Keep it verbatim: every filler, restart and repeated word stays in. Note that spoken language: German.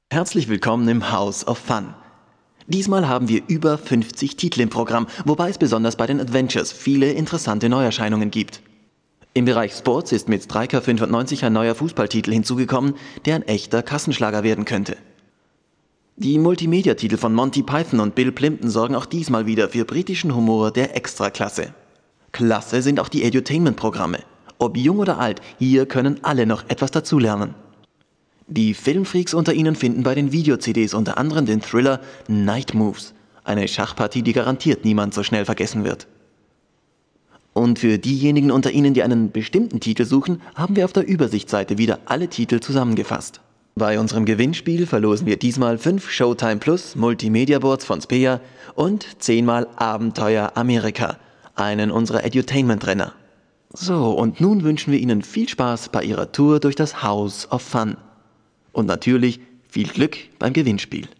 Herzlich willkommen im House of Fun. Diesmal haben wir über fünfzig Titel im Programm, wobei es besonders bei den Adventures viele interessante Neuerscheinungen gibt. Im Bereich Sports ist mit Striker fünfundneunzig ein neuer Fußballtitel hinzugekommen, der ein echter Kassenschlager werden könnte. Die Multimedia-Titel von Monty Python und Bill Plympton sorgen auch diesmal wieder für britischen Humor der Extraklasse. Klasse sind auch die Edutainment-Programme. Ob jung oder alt, hier können alle noch etwas dazulernen. Die Filmfreaks unter Ihnen finden bei den Video-C Ds unter anderem den Thriller Night Moves, eine Schachpartie, die garantiert niemand so schnell vergessen wird. Und für diejenigen unter Ihnen, die einen bestimmten Titel suchen, haben wir auf der Übersichtsseite wieder alle Titel zusammengefasst. Bei unserem Gewinnspiel verlosen wir diesmal fünf Showtime Plus Multimedia Boards von Speer und zehnmal Abenteuer Amerika, einen unserer Edutainment-Renner. So, und nun wünschen wir Ihnen viel Spaß bei Ihrer Tour durch das House of Fun. Und natürlich viel Glück beim Gewinnspiel.